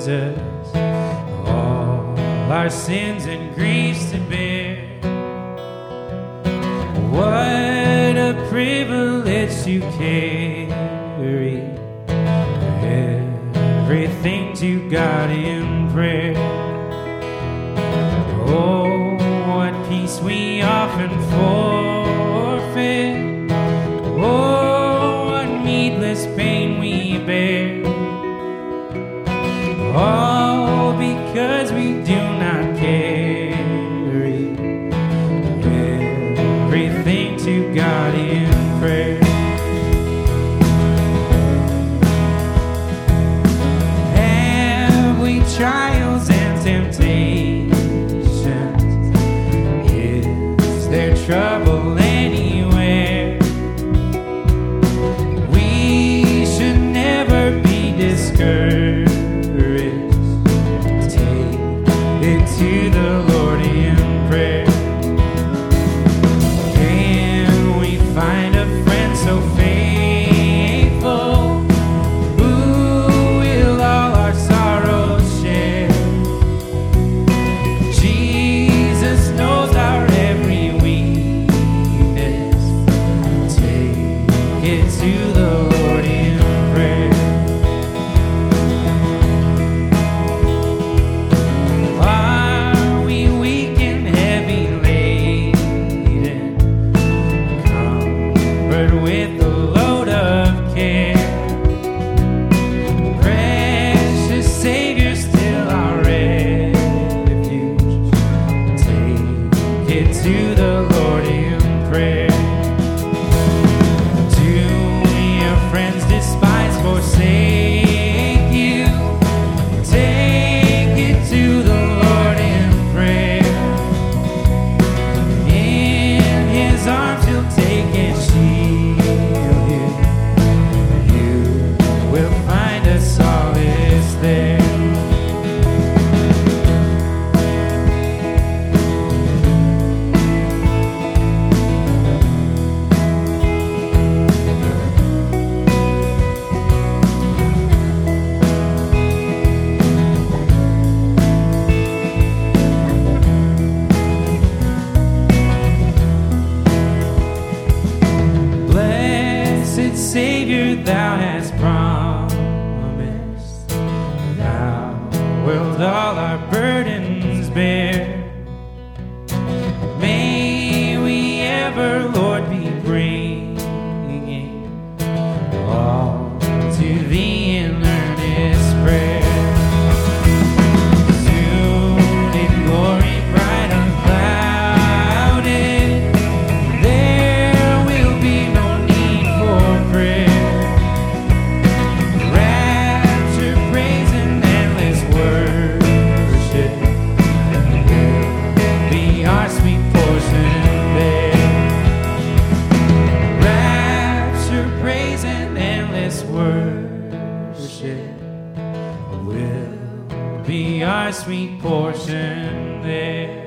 Jesus, all our sins and griefs to bear. What a privilege to carry everything to God in prayer. Oh, what peace we often forfeit. Oh, what needless pain we bear. All because we do not carry everything to God in prayer. Have we trials and temptations? Is there trouble anywhere? We should never be discouraged. Take it to the Lord in prayer. Can we find a friend so faithful, who will all our sorrows share? Jesus knows our every weakness. Take it to the Lord in prayer. Are we weak and heavy laden, covered with a load of care? Precious Savior, still our refuge. Take it to the Lord in prayer. Do your friends despise, forsake you? Take it to the Lord in prayer. In His arms He'll take and shield you. You will find a solace there. Blessed Savior, Thou hast promised Thou wilt all our burdens bear. May we ever, Lord, be bringing all to Thee in earnest prayer. Soon in glory bright unclouded, there will be no need for prayer. Rapture, praise, and endless worship will be our sweet portion there. Rapture, praise, and endless worship will be our sweet portion there.